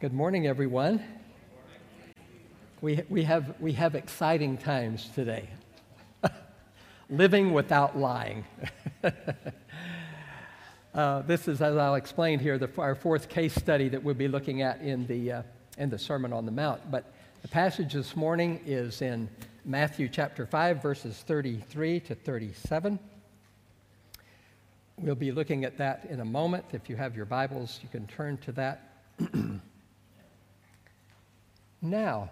Good morning, everyone. We have exciting times today. Living without lying. This is, as I'll explain here, our fourth case study that we'll be looking at in the Sermon on the Mount. But the passage this morning is in Matthew chapter 5, verses 33 to 37. We'll be looking at that in a moment. If you have your Bibles, you can turn to that. Now,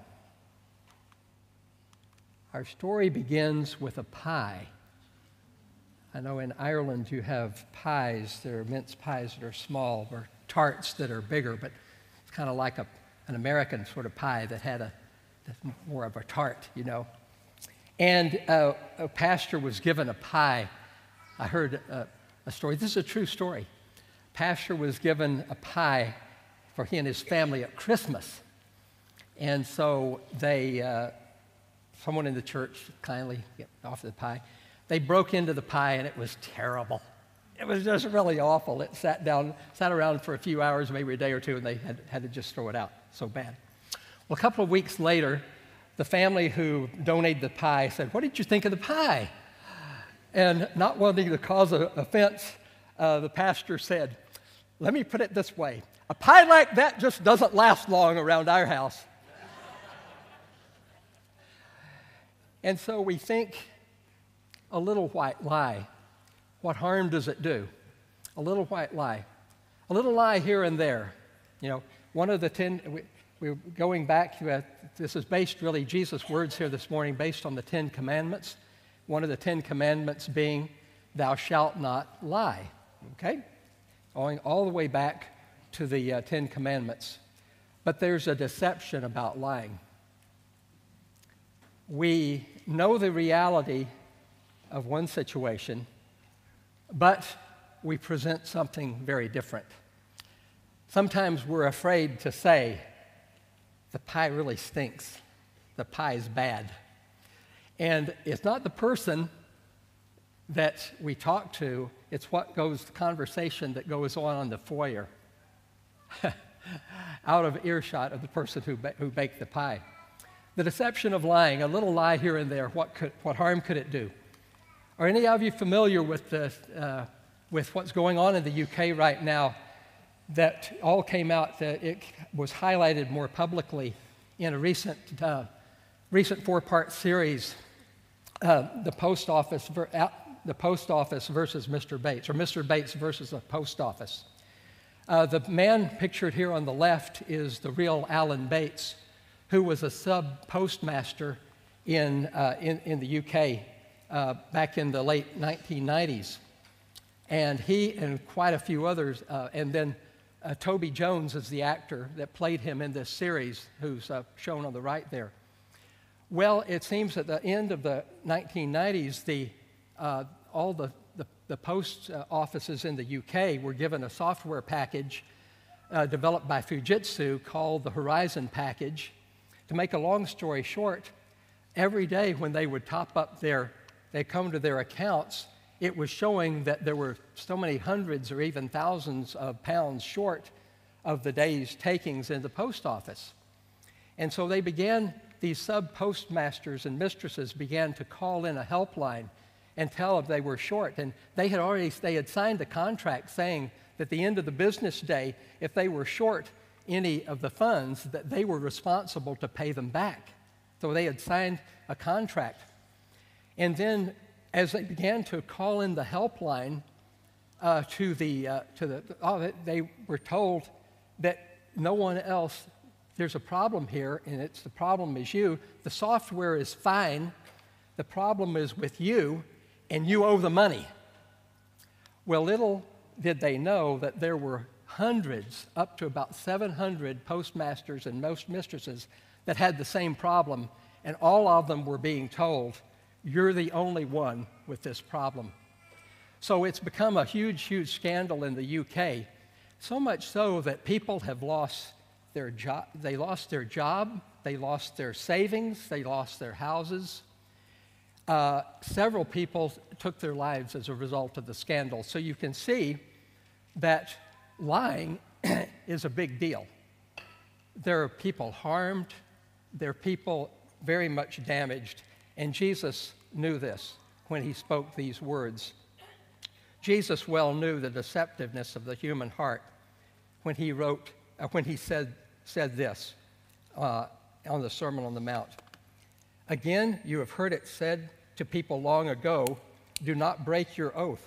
our story begins with a pie. I know in Ireland you have pies. There are mince pies that are small, or tarts that are bigger, but it's kind of like an American sort of pie that's more of a tart, you know. And a pastor was given a pie. I heard a story. This is a true story. Pastor was given a pie for he and his family at Christmas. And so someone in the church kindly offered the pie. They broke into the pie, and it was terrible. It was just really awful. It sat around for a few hours, maybe a day or two, and they had to just throw it out. So bad. Well, a couple of weeks later, the family who donated the pie said, "What did you think of the pie?" And not wanting to cause offense, the pastor said, "Let me put it this way. A pie like that just doesn't last long around our house." And so we think, a little white lie. What harm does it do? A little white lie. A little lie here and there. You know, one of the 10, we're going back to, this is based really, Jesus' words here this morning, based on the 10 Commandments. One of the 10 Commandments being, thou shalt not lie. Okay? Going all the way back to the 10 Commandments. But there's a deception about lying. We know the reality of one situation, but we present something very different. Sometimes we're afraid to say, the pie really stinks. The pie is bad. And it's not the person that we talk to, it's the conversation that goes on in the foyer, out of earshot of the person who baked the pie. The deception of lying, a little lie here and there, what harm could it do? Are any of you familiar with what's going on in the UK right now? That all came out, it was highlighted more publicly in a recent four-part series, the post office versus Mr. Bates, or Mr. Bates versus the post office. The man pictured here on the left is the real Alan Bates, who was a sub-postmaster in the UK back in the late 1990s. And he and quite a few others, and then Toby Jones is the actor that played him in this series, who's shown on the right there. Well, it seems at the end of the 1990s, all the post offices in the UK were given a software package developed by Fujitsu called the Horizon package. To make a long story short, every day when they would top up they come to their accounts, it was showing that there were so many hundreds or even thousands of pounds short of the day's takings in the post office. And so these sub-postmasters and mistresses began to call in a helpline and tell them they were short. And they had signed a contract saying that at the end of the business day, if they were short any of the funds, that they were responsible to pay them back. So they had signed a contract. And then as they began to call in the helpline they were told that no one else, there's a problem here, and the problem is you. The software is fine. The problem is with you, and you owe the money. Well, little did they know that there were hundreds, up to about 700 postmasters and most mistresses that had the same problem, and all of them were being told, you're the only one with this problem. So it's become a huge, huge scandal in the UK, so much so that people have lost their job. They lost their job, they lost their savings, they lost their houses. Several people took their lives as a result of the scandal. So you can see that lying is a big deal. there are people harmed, there are people very much damaged, and Jesus knew this when he spoke these words. Jesus well knew the deceptiveness of the human heart when he said this on the Sermon on the Mount. Again, you have heard it said to people long ago, do not break your oath,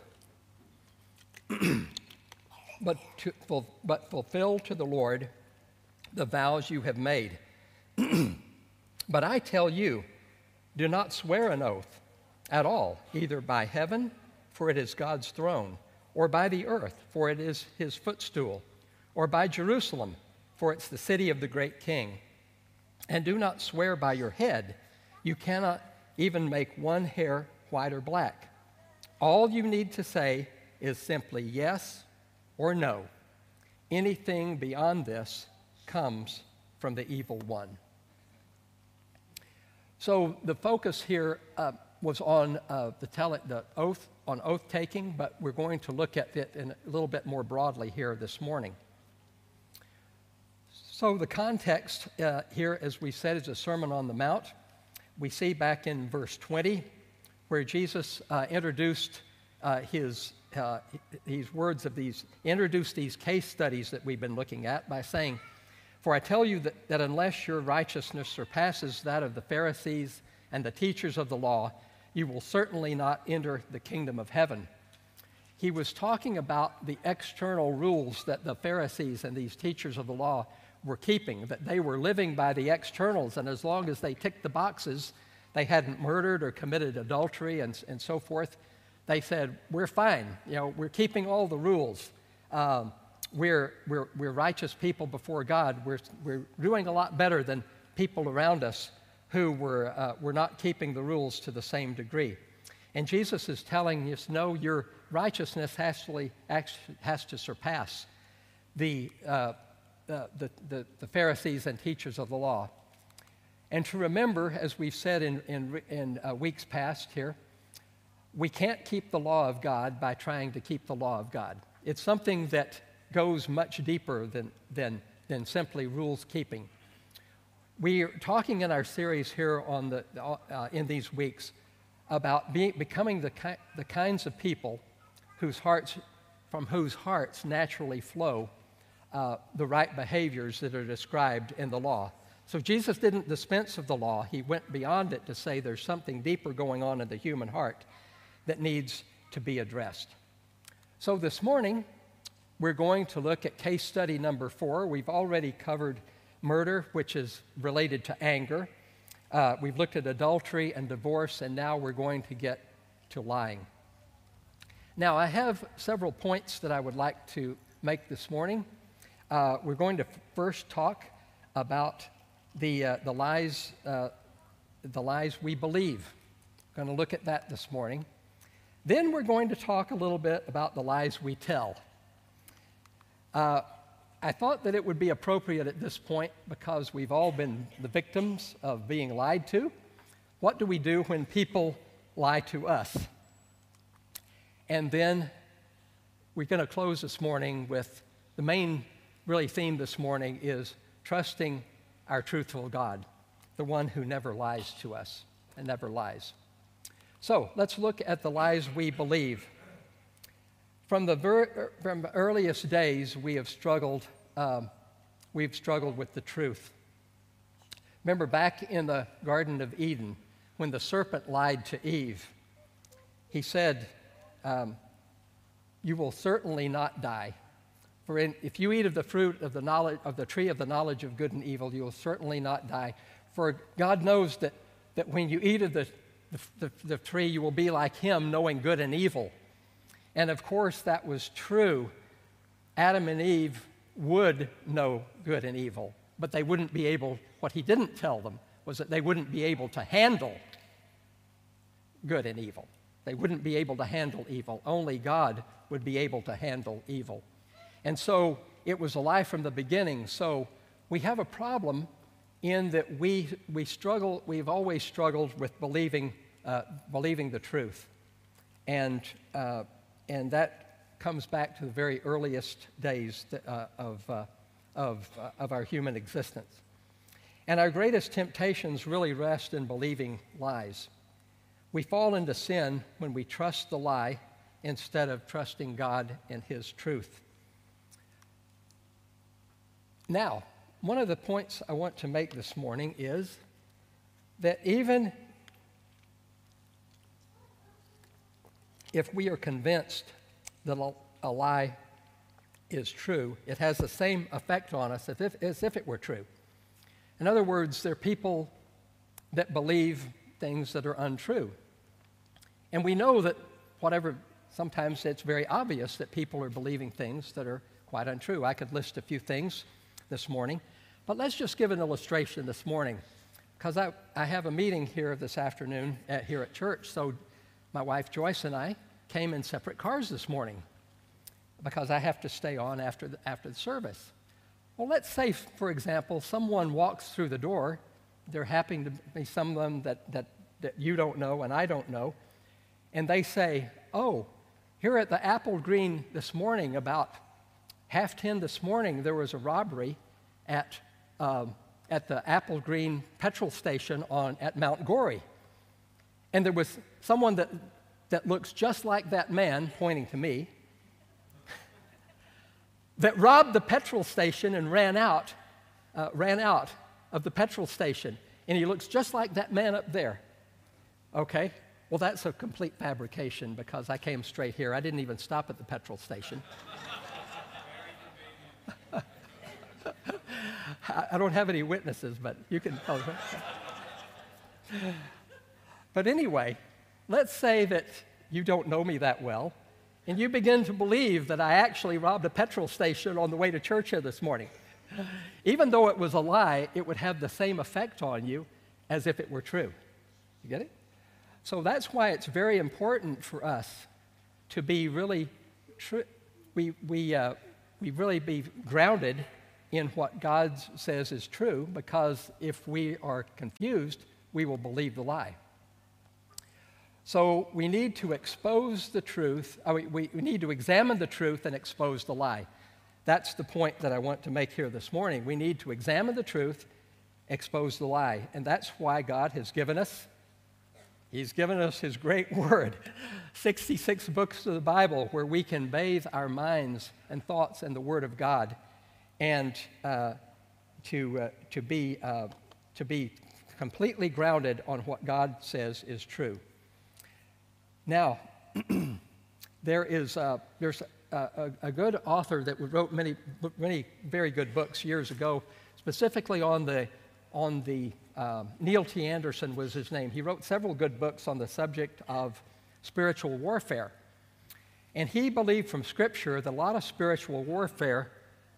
but fulfill to the Lord the vows you have made. But I tell you, do not swear an oath at all, either by heaven, for it is God's throne, or by the earth, for it is his footstool, or by Jerusalem, for it's the city of the great king. And do not swear by your head. You cannot even make one hair white or black. All you need to say is simply yes or no. Anything beyond this comes from the evil one. So the focus here was on the oath, on oath taking, but we're going to look at it in a little bit more broadly here this morning. So the context here, as we said, is a Sermon on the Mount. We see back in verse 20 where Jesus introduced these case studies that we've been looking at by saying, for I tell you that unless your righteousness surpasses that of the Pharisees and the teachers of the law, you will certainly not enter the kingdom of heaven. He was talking about the external rules that the Pharisees and these teachers of the law were keeping, that they were living by the externals, and as long as they ticked the boxes, they hadn't murdered or committed adultery and so forth, they said, we're fine, we're keeping all the rules. We're righteous people before God. We're doing a lot better than people around us who were not keeping the rules to the same degree. And Jesus is telling us, no, your righteousness has to surpass the Pharisees and teachers of the law. And to remember, as we've said in weeks past here, we can't keep the law of God by trying to keep the law of God. It's something that goes much deeper than simply rules keeping. We are talking in our series here in these weeks about becoming the kinds of people from whose hearts naturally flow the right behaviors that are described in the law. So Jesus didn't dispense of the law. He went beyond it to say there's something deeper going on in the human heart that needs to be addressed. So this morning, we're going to look at case study number 4. We've already covered murder, which is related to anger. We've looked at adultery and divorce, and now we're going to get to lying. Now, I have several points that I would like to make this morning. We're going to first talk about the lies we believe. We're going to look at that this morning. Then we're going to talk a little bit about the lies we tell. I thought that it would be appropriate at this point, because we've all been the victims of being lied to. What do we do when people lie to us? And then we're going to close this morning with the main theme this morning is trusting our truthful God, the one who never lies to us and never lies. So let's look at the lies we believe. From the earliest days, we've struggled with the truth. Remember back in the Garden of Eden, when the serpent lied to Eve, he said, "You will certainly not die. For if you eat of the fruit of the tree of the knowledge of good and evil, you will certainly not die. For God knows that when you eat of the tree, you will be like him, knowing good and evil." And of course, that was true. Adam and Eve would know good and evil, but they wouldn't be able, what he didn't tell them was that they wouldn't be able to handle good and evil. They wouldn't be able to handle evil. Only God would be able to handle evil. And so it was a lie from the beginning. So we have a problem in that we've always struggled with believing the truth. And that comes back to the very earliest days of our human existence. And our greatest temptations really rest in believing lies. We fall into sin when we trust the lie instead of trusting God and His truth. Now, one of the points I want to make this morning is that even if we are convinced that a lie is true, it has the same effect on us as if it were true. In other words, there are people that believe things that are untrue. And we know that sometimes it's very obvious that people are believing things that are quite untrue. I could list a few things this morning, but let's just give an illustration this morning, because I have a meeting here this afternoon here at church, so my wife Joyce and I came in separate cars this morning because I have to stay on after the service. Well, let's say, for example, someone walks through the door. There happen to be someone that you don't know and I don't know, and they say, "Oh, here at the Apple Green this morning, about 10:30 this morning, there was a robbery at the Apple Green petrol station at Mount Gory. And there was someone that looks just like that man," pointing to me, "that robbed the petrol station and ran out of the petrol station. And he looks just like that man up there." Okay, well, that's a complete fabrication because I came straight here. I didn't even stop at the petrol station. I don't have any witnesses, but you can tell them. But anyway, let's say that you don't know me that well, and you begin to believe that I actually robbed a petrol station on the way to church here this morning. Even though it was a lie, it would have the same effect on you as if it were true. You get it? So that's why it's very important for us to be really we really be grounded in what God says is true, because if we are confused, we will believe the lie. So we need to expose the truth. We need to examine the truth and expose the lie. That's the point that I want to make here this morning. We need to examine the truth, expose the lie. And that's why God has given us, He's given us His great word, 66 books of the Bible where we can bathe our minds and thoughts in the Word of God, and to be completely grounded on what God says is true. Now, there's a good author that wrote many very good books years ago, specifically on the Neil T. Anderson was his name. He wrote several good books on the subject of spiritual warfare. And he believed from Scripture that a lot of spiritual warfare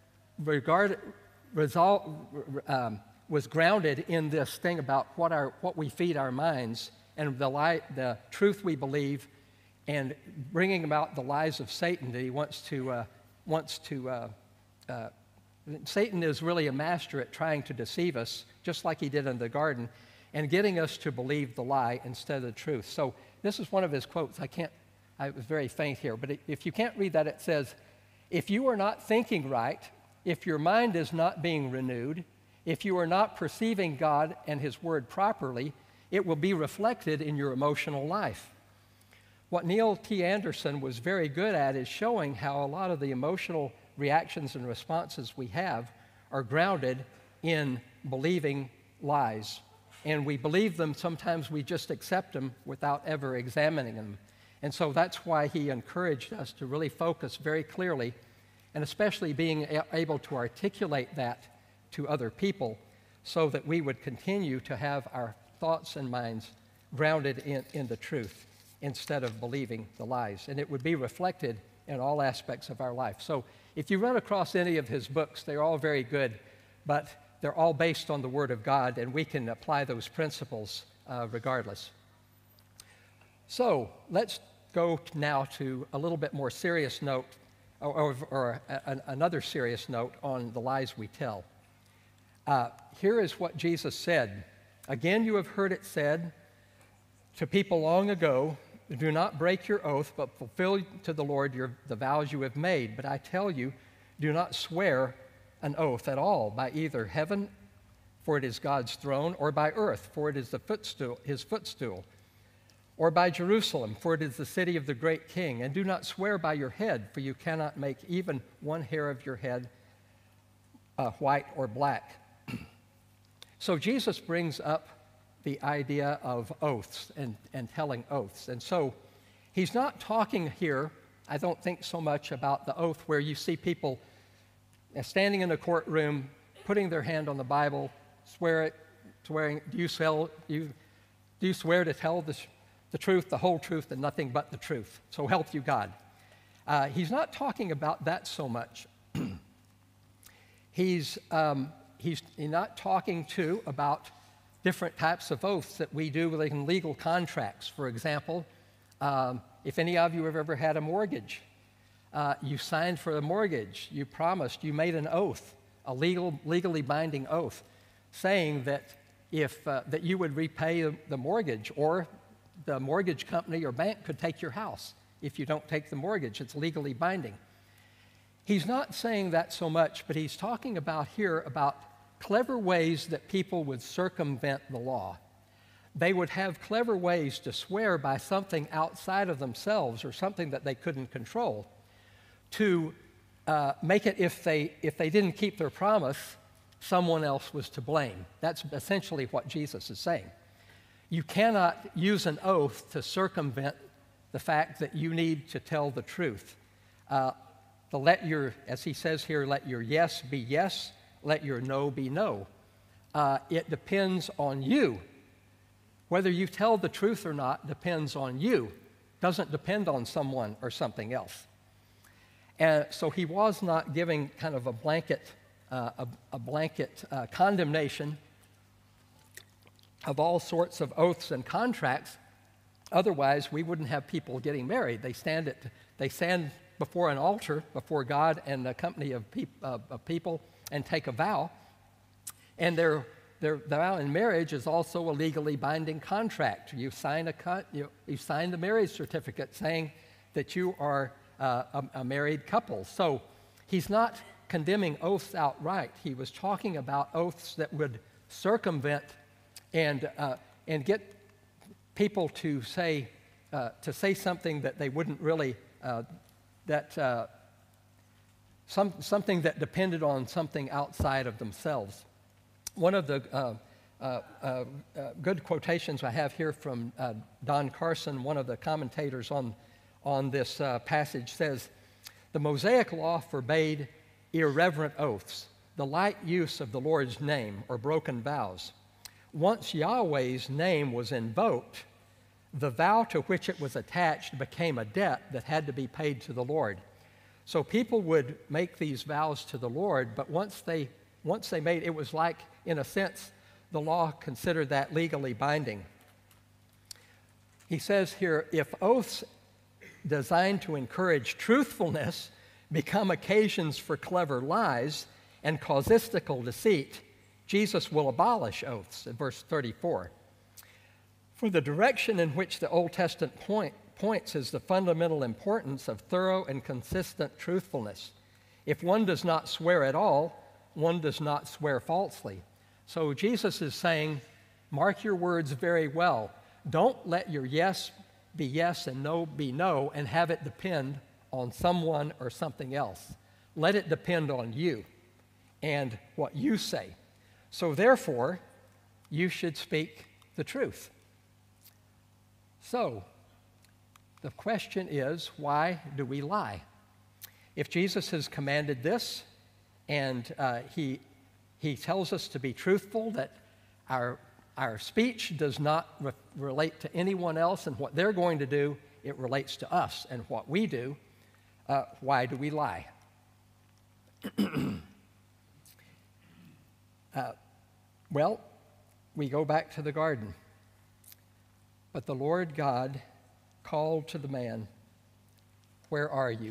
was grounded in this thing about what we feed our minds and the truth we believe, and bringing about the lies of Satan that he wants to. Satan is really a master at trying to deceive us, just like he did in the garden, and getting us to believe the lie instead of the truth. So this is one of his quotes. I was very faint here, but if you can't read that, it says, "If you are not thinking right, if your mind is not being renewed, if you are not perceiving God and His Word properly, it will be reflected in your emotional life." What Neil T. Anderson was very good at is showing how a lot of the emotional reactions and responses we have are grounded in believing lies. And we believe them, sometimes we just accept them without ever examining them. And so that's why he encouraged us to really focus very clearly, and especially being able to articulate that to other people, so that we would continue to have our thoughts and minds grounded in the truth instead of believing the lies. And it would be reflected in all aspects of our life. So if you run across any of his books, they're all very good, but they're all based on the Word of God, and we can apply those principles regardless. So let's go now to a little bit more serious note, or another serious note on the lies we tell. Here is what Jesus said. "Again, you have heard it said to people long ago, 'Do not break your oath, but fulfill to the Lord the vows you have made.' But I tell you, do not swear an oath at all by either heaven, for it is God's throne, or by earth, for it is his footstool, or by Jerusalem, for it is the city of the great king. And do not swear by your head, for you cannot make even one hair of your head white or black. So Jesus brings up the idea of oaths and telling oaths. And so he's not talking here, I don't think so much about the oath where you see people standing in a courtroom, putting their hand on the Bible, swearing, do you swear to tell the truth, the whole truth, and nothing but the truth? So help you God. He's not talking about that so much. He's not talking, too, about different types of oaths that we do in legal contracts. For example, if any of you have ever had a mortgage, you signed for a mortgage, you promised, you made an oath, a legally binding oath, saying that that you would repay the mortgage, or the mortgage company or bank could take your house if you don't take the mortgage. It's legally binding. He's not saying that so much, but he's talking about here about clever ways that people would circumvent the law. They would have clever ways to swear by something outside of themselves or something that they couldn't control to make it, if they didn't keep their promise, someone else was to blame. That's essentially what Jesus is saying. You cannot use an oath to circumvent the fact that you need to tell the truth. As he says here, let your yes be yes, let your no be no. It depends on you. Whether you tell the truth or not depends on you. Doesn't depend on someone or something else. And so he was not giving kind of a blanket condemnation of all sorts of oaths and contracts. Otherwise, we wouldn't have people getting married. They stand before an altar, before God and a company of people, and take a vow. And their vow in marriage is also a legally binding contract. You sign the marriage certificate saying that you are a married couple. So he's not condemning oaths outright. He was talking about oaths that would circumvent and get people to say something that they wouldn't really, something that depended on something outside of themselves. One of the good quotations I have here from Don Carson, one of the commentators on this passage, says, "The Mosaic law forbade irreverent oaths, the light use of the Lord's name, or broken vows. Once Yahweh's name was invoked, the vow to which it was attached became a debt that had to be paid to the Lord." So people would make these vows to the Lord, but once they made it, was like, in a sense, the law considered that legally binding. He says here, if oaths designed to encourage truthfulness become occasions for clever lies and casuistical deceit, Jesus will abolish oaths, in verse 34. For the direction in which the Old Testament points is the fundamental importance of thorough and consistent truthfulness. If one does not swear at all, one does not swear falsely. So Jesus is saying, mark your words very well. Don't let your yes be yes and no be no and have it depend on someone or something else. Let it depend on you and what you say. So therefore, you should speak the truth. So, the question is, why do we lie? If Jesus has commanded this, and he tells us to be truthful, that our speech does not relate to anyone else and what they're going to do, it relates to us and what we do, why do we lie? Well, we go back to the garden. But the Lord God called to the man, "Where are you?"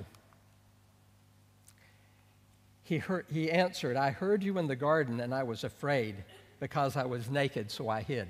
He answered, "I heard you in the garden, and I was afraid, because I was naked, so I hid."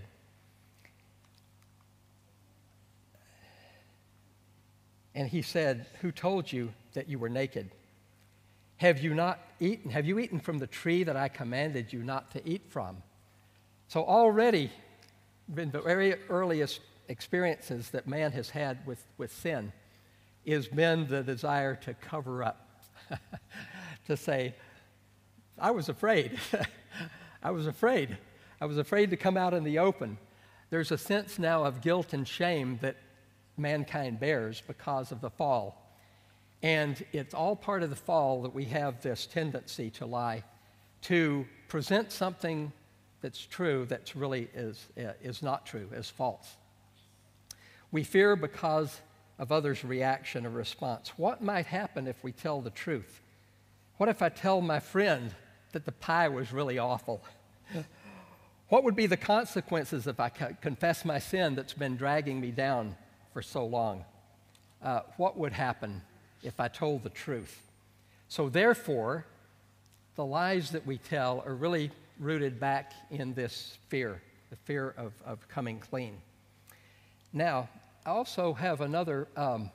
And he said, "Who told you that you were naked? Have you not eaten? Have you eaten from the tree that I commanded you not to eat from? So already, in the very earliest experiences that man has had with sin, has been the desire to cover up, to say, I was afraid. I was afraid. I was afraid to come out in the open. There's a sense now of guilt and shame that mankind bears because of the fall. And it's all part of the fall that we have this tendency to lie, to present something that's true that really is not true, is false. We fear because of others' reaction or response. What might happen if we tell the truth? What if I tell my friend that the pie was really awful? What would be the consequences if I confess my sin that's been dragging me down for so long? What would happen if I told the truth? So therefore, the lies that we tell are really rooted back in this fear, the fear of coming clean. Now, I also have another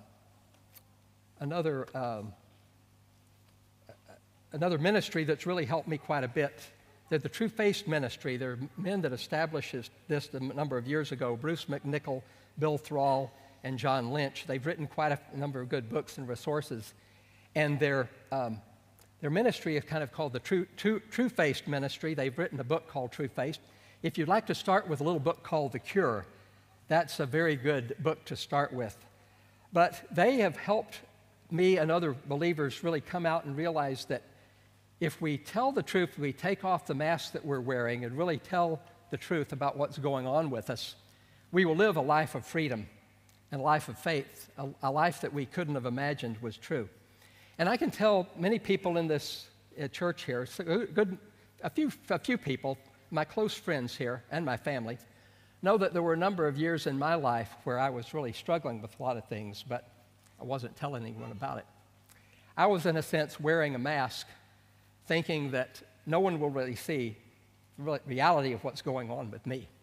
ministry that's really helped me quite a bit. They're the True-Faced Ministry. They're men that established this a number of years ago, Bruce McNichol, Bill Thrall, and John Lynch. They've written quite a number of good books and resources. And their ministry is kind of called the True-Faced Ministry. They've written a book called True-Faced. If you'd like to start with a little book called The Cure, that's a very good book to start with. But they have helped me and other believers really come out and realize that if we tell the truth, we take off the mask that we're wearing and really tell the truth about what's going on with us, we will live a life of freedom and a life of faith, a life that we couldn't have imagined was true. And I can tell many people in this church here, a few people, my close friends here and my family, know that there were a number of years in my life where I was really struggling with a lot of things, but I wasn't telling anyone about it. I was, in a sense, wearing a mask, thinking that no one will really see the reality of what's going on with me.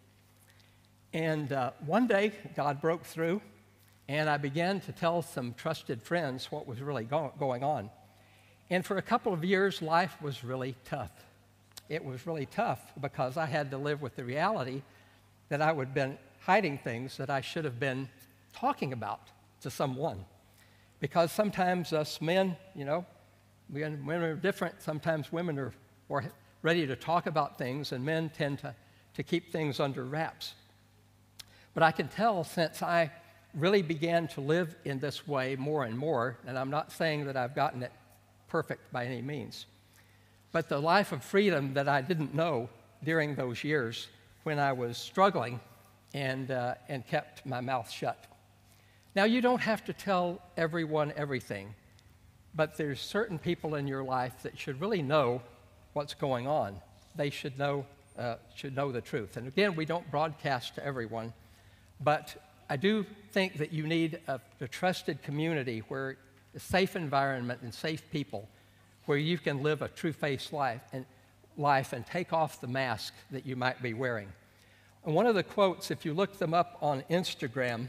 And one day, God broke through, and I began to tell some trusted friends what was really going on. And for a couple of years, life was really tough. It was really tough because I had to live with the reality that I would have been hiding things that I should have been talking about to someone. Because sometimes us men, women are different. Sometimes women are more ready to talk about things, and men tend to keep things under wraps. But I can tell since I really began to live in this way more and more, and I'm not saying that I've gotten it perfect by any means, but the life of freedom that I didn't know during those years when I was struggling and kept my mouth shut. Now, you don't have to tell everyone everything, but there's certain people in your life that should really know what's going on. They should know the truth. And again, we don't broadcast to everyone, but I do think that you need a trusted community where a safe environment and safe people where you can live a true-faced life and take off the mask that you might be wearing. And one of the quotes, if you look them up on Instagram,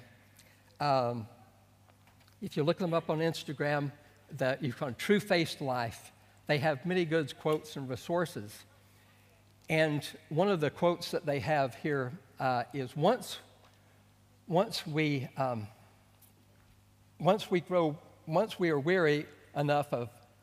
that you call True-Faced Life, they have many good quotes and resources. And one of the quotes that they have here is, once we are weary enough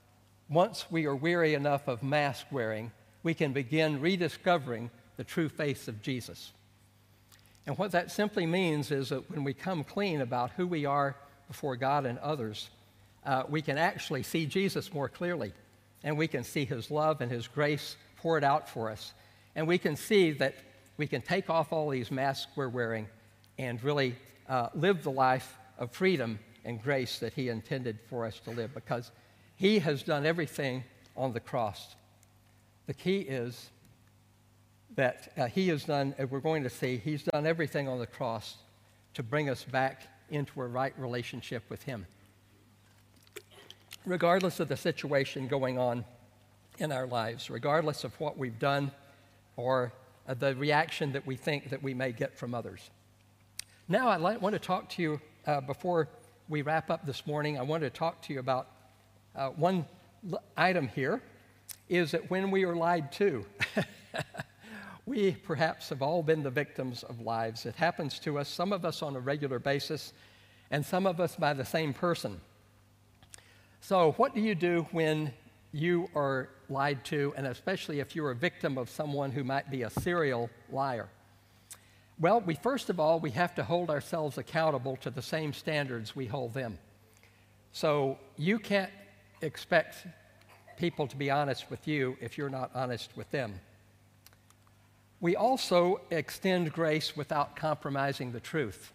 of mask wearing, we can begin rediscovering the true face of Jesus. And what that simply means is that when we come clean about who we are before God and others, we can actually see Jesus more clearly, and we can see his love and his grace poured out for us. And we can see that we can take off all these masks we're wearing and really live the life of freedom and grace that he intended for us to live, because he has done everything on the cross. The key is that he has done, as we're going to see, he's done everything on the cross to bring us back into a right relationship with him. Regardless of the situation going on in our lives, regardless of what we've done or the reaction that we think that we may get from others. Now I want to talk to you, before we wrap up this morning, I want to talk to you about one item here is that when we are lied to, we perhaps have all been the victims of lies. It happens to us, some of us on a regular basis, and some of us by the same person. So what do you do when you are lied to, and especially if you're a victim of someone who might be a serial liar? Well, first of all, we have to hold ourselves accountable to the same standards we hold them. So you can't expect people to be honest with you if you're not honest with them. We also extend grace without compromising the truth.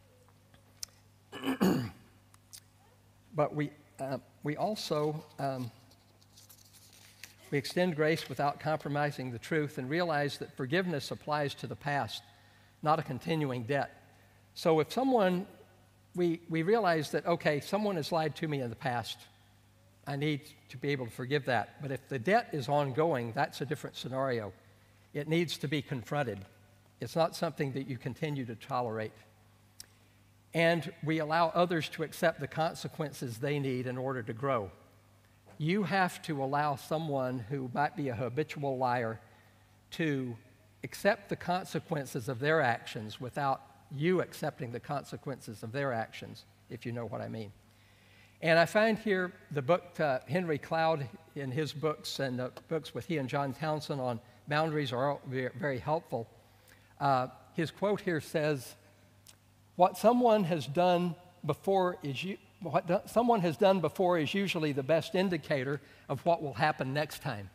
But we extend grace without compromising the truth and realize that forgiveness applies to the past, not a continuing debt. So if we realize that, okay, someone has lied to me in the past, I need to be able to forgive that. But if the debt is ongoing, that's a different scenario. It needs to be confronted. It's not something that you continue to tolerate. And we allow others to accept the consequences they need in order to grow. You have to allow someone who might be a habitual liar to accept the consequences of their actions without you accepting the consequences of their actions, if you know what I mean. And I find here the book, Henry Cloud, in his books and the books with he and John Townsend on boundaries are all very helpful. His quote here says, what someone has done before is usually the best indicator of what will happen next time.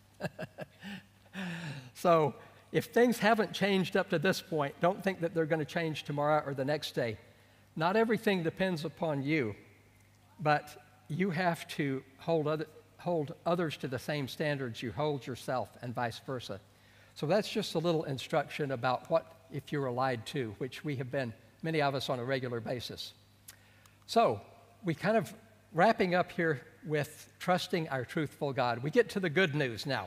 So if things haven't changed up to this point, don't think that they're going to change tomorrow or the next day. Not everything depends upon you, but you have to hold others to the same standards you hold yourself, and vice versa. So that's just a little instruction about what if you're lied to, which we have been, many of us, on a regular basis. So we kind of wrapping up here with trusting our truthful God. We get to the good news now.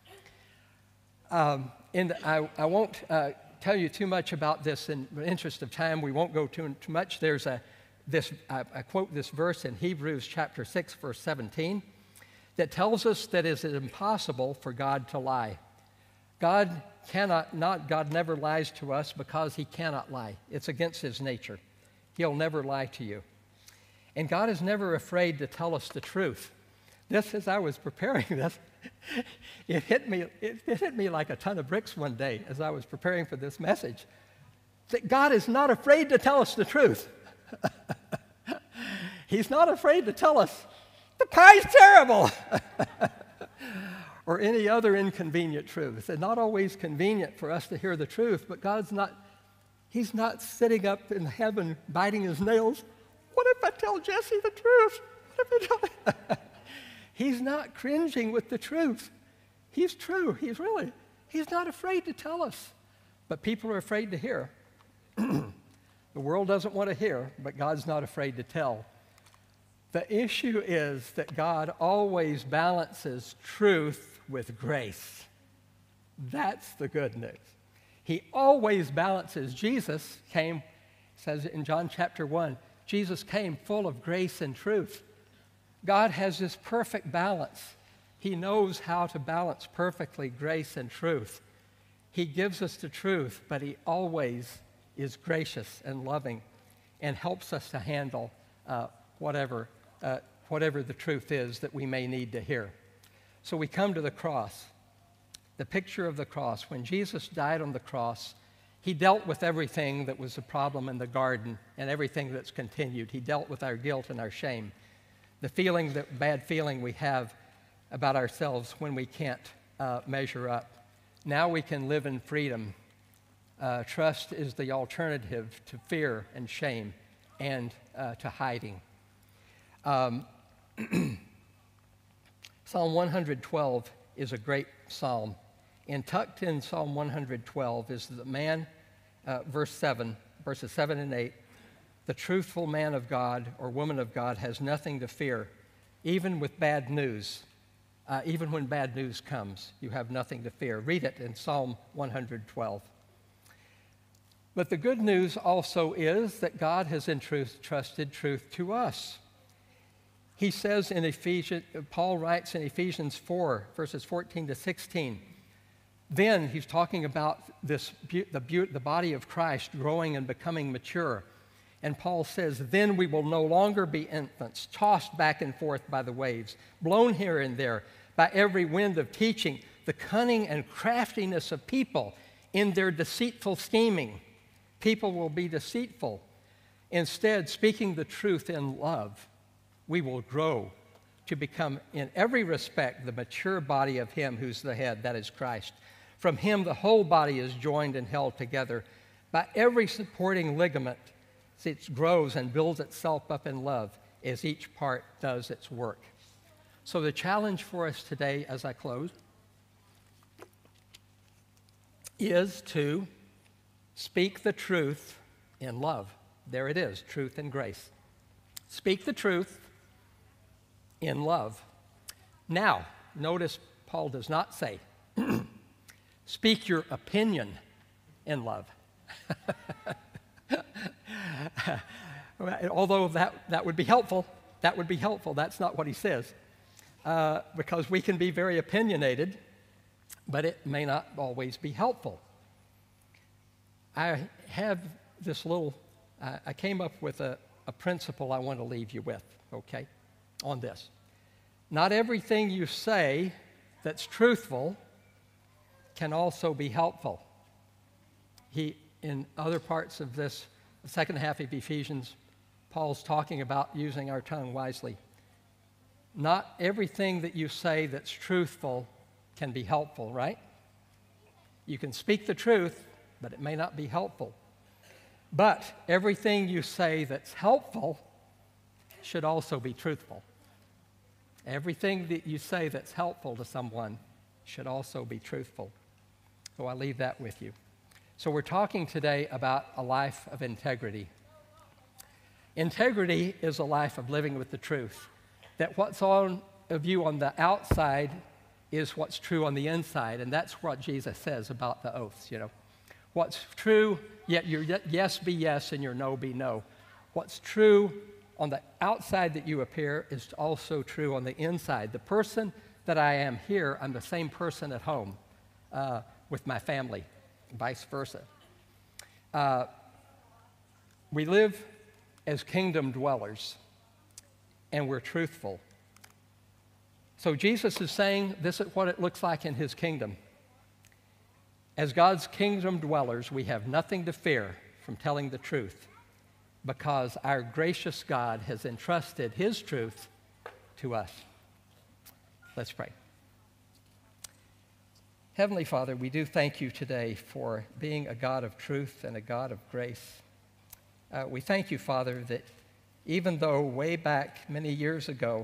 And I won't tell you too much about this in the interest of time. We won't go too much. There's I quote this verse in Hebrews chapter 6, verse 17, that tells us that it is impossible for God to lie. God never lies to us because he cannot lie. It's against his nature. He'll never lie to you. And God is never afraid to tell us the truth. This, as I was preparing this, it hit me like a ton of bricks one day as I was preparing for this message, that God is not afraid to tell us the truth. He's not afraid to tell us the pie's terrible or any other inconvenient truth. It's not always convenient for us to hear the truth, but he's not sitting up in heaven biting his nails. What if I tell Jesse the truth? He's not cringing with the truth. He's true. He's not afraid to tell us. But people are afraid to hear. The world doesn't want to hear, but God's not afraid to tell. The issue is that God always balances truth with grace. That's the good news. He always balances. Jesus came, says in John chapter 1, Jesus came full of grace and truth. God has this perfect balance. He knows how to balance perfectly grace and truth. He gives us the truth, but he always is gracious and loving and helps us to handle whatever the truth is that we may need to hear. So we come to the cross, the picture of the cross. When Jesus died on the cross, he dealt with everything that was a problem in the garden and everything that's continued. He dealt with our guilt and our shame, the bad feeling we have about ourselves when we can't measure up. Now we can live in freedom. Trust is the alternative to fear and shame and to hiding. Psalm 112 is a great psalm. And tucked in Psalm 112 is the man, verses 7 and 8, the truthful man of God or woman of God has nothing to fear, even with bad news. Even when bad news comes, you have nothing to fear. Read it in Psalm 112. But the good news also is that God has entrusted truth to us. He says in Ephesians, Paul writes in Ephesians 4, verses 14 to 16, then he's talking about the body of Christ growing and becoming mature. And Paul says, then we will no longer be infants, tossed back and forth by the waves, blown here and there by every wind of teaching, the cunning and craftiness of people in their deceitful scheming. People will be deceitful. Instead, speaking the truth in love, we will grow to become in every respect the mature body of Him who's the head, that is Christ. From Him the whole body is joined and held together by every supporting ligament. It grows and builds itself up in love as each part does its work. So the challenge for us today as I close is to speak the truth in love. There it is, truth and grace. Speak the truth in love. Now, notice Paul does not say, speak your opinion in love. Although that would be helpful. That would be helpful. That's not what he says. Because we can be very opinionated, but it may not always be helpful. I have this little, I came up with a principle I want to leave you with, okay, on this. Not everything you say that's truthful can also be helpful. In other parts of this, the second half of Ephesians, Paul's talking about using our tongue wisely. Not everything that you say that's truthful can be helpful, right? You can speak the truth, but it may not be helpful. But everything you say that's helpful should also be truthful. Everything that you say that's helpful to someone should also be truthful. So I leave that with you. So we're talking today about a life of integrity. Integrity is a life of living with the truth. That what's on of you on the outside is what's true on the inside, and that's what Jesus says about the oaths, you know. What's true, yet your yes be yes and your no be no. What's true on the outside that you appear is also true on the inside. The person that I am here, I'm the same person at home with my family, vice versa. We live as kingdom dwellers, and we're truthful. So Jesus is saying this is what it looks like in His kingdom. As God's kingdom dwellers, we have nothing to fear from telling the truth because our gracious God has entrusted His truth to us. Let's pray. Heavenly Father, we do thank You today for being a God of truth and a God of grace. We thank You, Father, that even though way back many years ago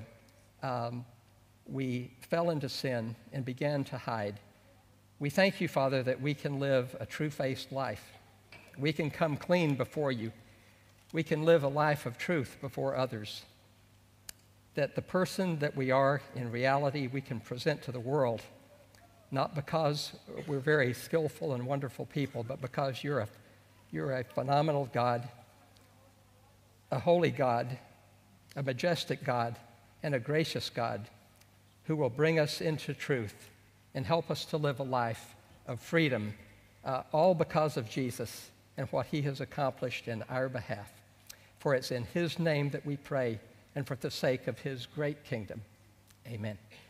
we fell into sin and began to hide, we thank You, Father, that we can live a true-faced life. We can come clean before You. We can live a life of truth before others. That the person that we are in reality we can present to the world, not because we're very skillful and wonderful people, but because You're a phenomenal God, a holy God, a majestic God, and a gracious God who will bring us into truth and help us to live a life of freedom, all because of Jesus and what He has accomplished in our behalf. For it's in His name that we pray and for the sake of His great kingdom. Amen.